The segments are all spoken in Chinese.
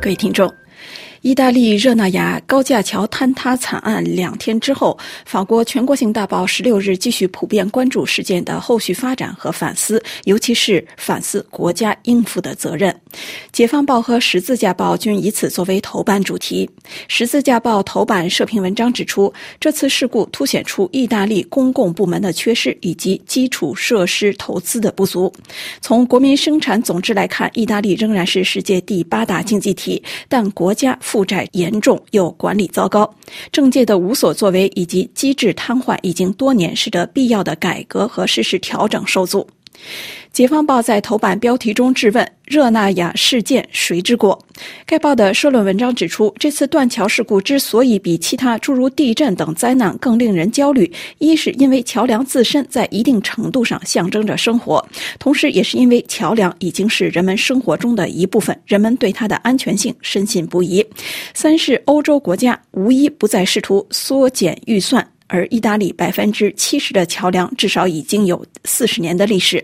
各位听众，意大利热那亚高架桥坍塌惨案2天之后，法国全国性大报16日继续普遍关注事件的后续发展和反思，尤其是反思国家应负的责任。解放报和十字架报均以此作为头版主题。十字架报头版社评文章指出，这次事故凸显出意大利公共部门的缺失以及基础设施投资的不足。从国民生产总值来看，意大利仍然是世界第8大经济体，但国家负债严重又管理糟糕，政界的无所作为以及机制瘫痪已经多年，使得必要的改革和实施调整受阻。解放报在头版标题中质问，热那亚事件谁之过？该报的社论文章指出，这次断桥事故之所以比其他诸如地震等灾难更令人焦虑，一是因为桥梁自身在一定程度上象征着生活，同时也是因为桥梁已经是人们生活中的一部分，人们对它的安全性深信不疑。三是欧洲国家无一不再试图缩减预算，而意大利70%的桥梁至少已经有40年的历史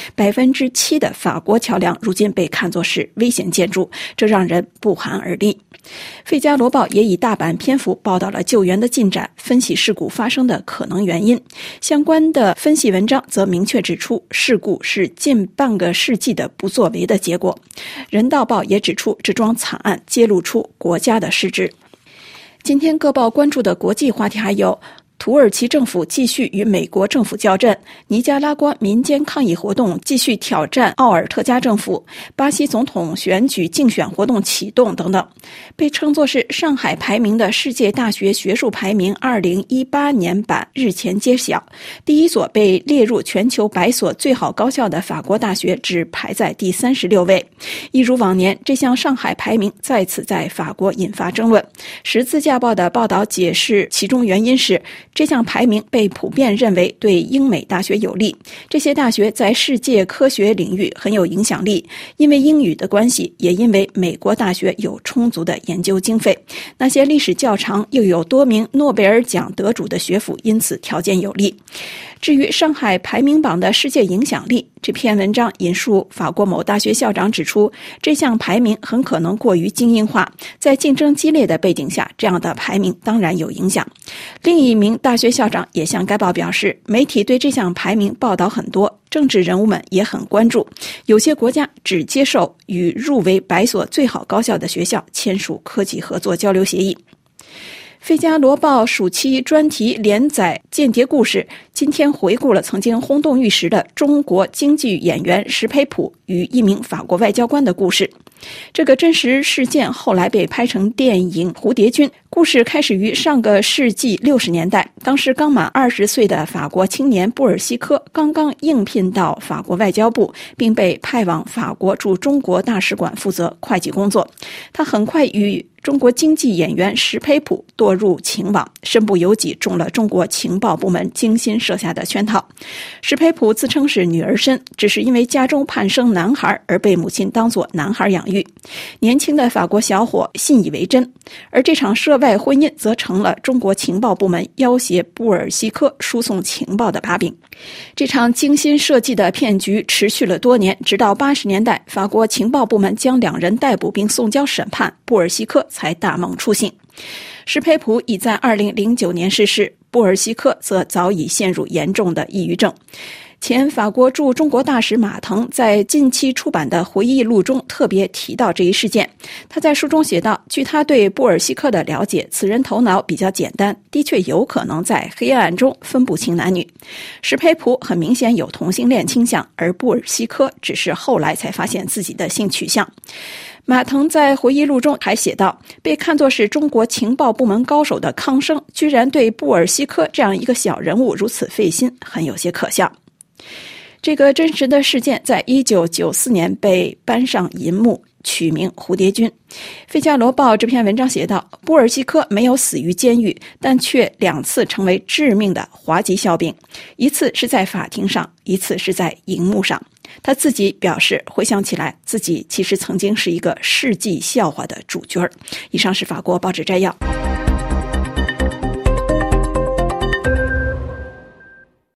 ，7%的法国桥梁如今被看作是危险建筑，这让人不寒而栗。费加罗报也以大版篇幅报道了救援的进展，分析事故发生的可能原因。相关的分析文章则明确指出，事故是近半个世纪的不作为的结果。人道报也指出，这桩惨案揭露出国家的失职。今天各报关注的国际话题还有，土耳其政府继续与美国政府较真，尼加拉瓜民间抗议活动继续挑战奥尔特加政府，巴西总统选举竞选活动启动等等。被称作是上海排名的世界大学学术排名2018年版日前揭晓，第一所被列入全球100所最好高校的法国大学只排在第36位。一如往年，这项上海排名再次在法国引发争论。十字架报的报道解释，其中原因是这项排名被普遍认为对英美大学有利，这些大学在世界科学领域很有影响力，因为英语的关系，也因为美国大学有充足的研究经费，那些历史较长又有多名诺贝尔奖得主的学府因此条件有利。至于上海排名榜的世界影响力，这篇文章引述法国某大学校长指出，这项排名很可能过于精英化，在竞争激烈的背景下，这样的排名当然有影响。另一名大学校长也向该报表示，媒体对这项排名报道很多，政治人物们也很关注，有些国家只接受与入围100所最好高校的学校签署科技合作交流协议。费加罗报暑期专题连载间谍故事，今天回顾了曾经轰动一时的中国京剧演员石培普与一名法国外交官的故事。这个真实事件后来被拍成电影《蝴蝶君》，故事开始于上个世纪60年代，当时刚满20岁的法国青年布尔西科刚刚应聘到法国外交部，并被派往法国驻中国大使馆负责会计工作。他很快与中国京剧演员石培普堕入情网，身不由己中了中国情报部门精心设下的圈套。石培普自称是女儿身，只是因为家中盼生男孩而被母亲当作男孩养育。年轻的法国小伙信以为真，而这场涉外婚姻则成了中国情报部门要挟布尔西科输送情报的把柄。这场精心设计的骗局持续了多年，直到80年代，法国情报部门将2人逮捕并送交审判，布尔西科才大梦初醒。石培普已在2009年逝世，布尔西科则早已陷入严重的抑郁症。前法国驻中国大使马腾在近期出版的回忆录中特别提到这一事件。他在书中写道，据他对布尔西科的了解，此人头脑比较简单，的确有可能在黑暗中分不清男女。石培普很明显有同性恋倾向，而布尔西科只是后来才发现自己的性取向。马腾在回忆录中还写道，被看作是中国情报部门高手的康生，居然对布尔西科这样一个小人物如此费心，很有些可笑。这个真实的事件在1994年被搬上银幕，取名《蝴蝶君》。费加罗报这篇文章写道，布尔西科没有死于监狱，但却2次成为致命的滑稽笑柄，一次是在法庭上，一次是在荧幕上。他自己表示，回想起来，自己其实曾经是一个世纪笑话的主角。以上是法国报纸摘要。